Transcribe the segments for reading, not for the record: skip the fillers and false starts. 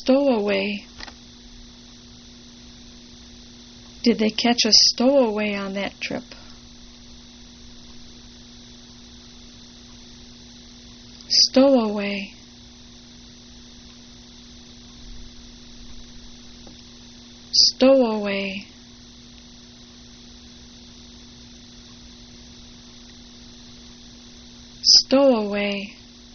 stowaway? Did they catch a stowaway on that trip? Stowaway. Stowaway. Stowaway.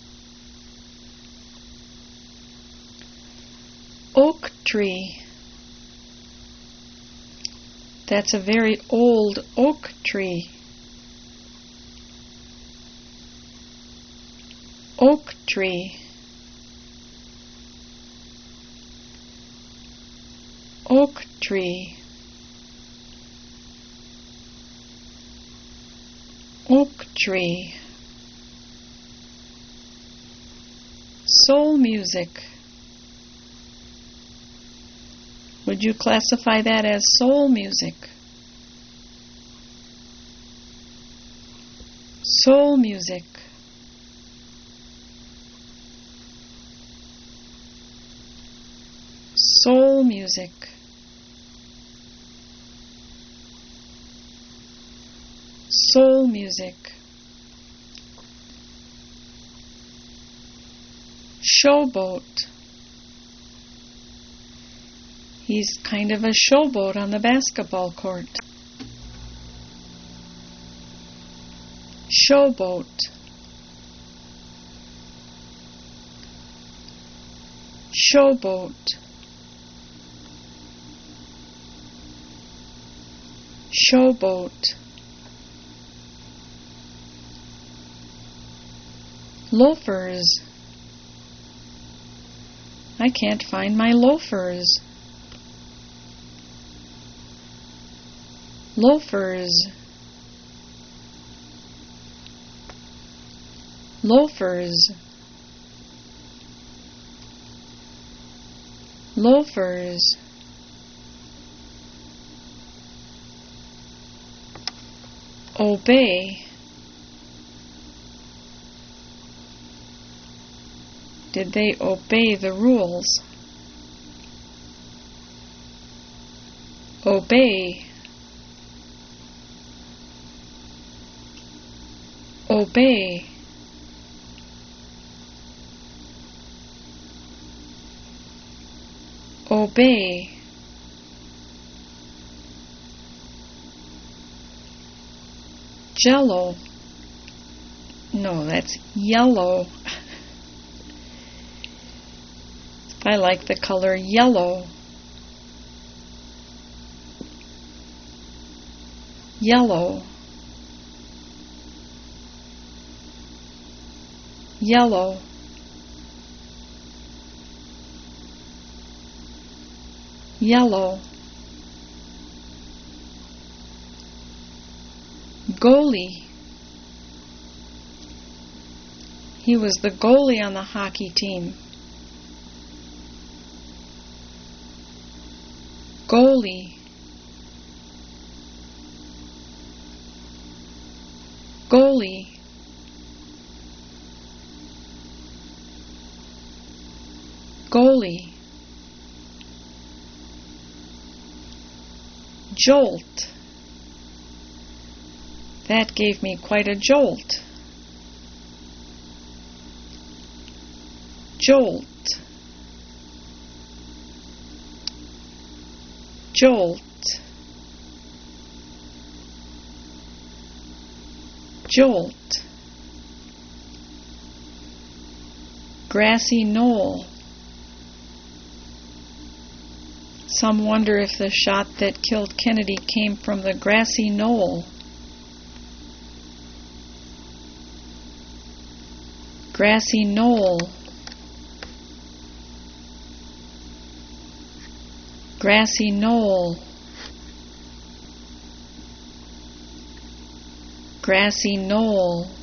Oak tree. That's a very old oak tree. Oak tree. Oak tree. Oak tree. Soul music. Would you classify that as soul music? Soul music. Soul music. Soul music. Showboat. He's kind of a showboat on the basketball court. Showboat. Showboat. Showboat. Loafers. I can't find my loafers. Loafers. Loafers. Loafers. Obey. Did they obey the rules? Obey. Obey. Obey. Jello. No, that's yellow. I like the color yellow. Yellow. Yellow. Yellow. Goalie. He was the goalie on the hockey team. Goalie. Goalie. Goalie. Jolt. That gave me quite a jolt. Jolt. Jolt. Jolt. Grassy knoll. Some wonder if the shot that killed Kennedy came from the grassy knoll. Grassy knoll. Grassy knoll. Grassy knoll.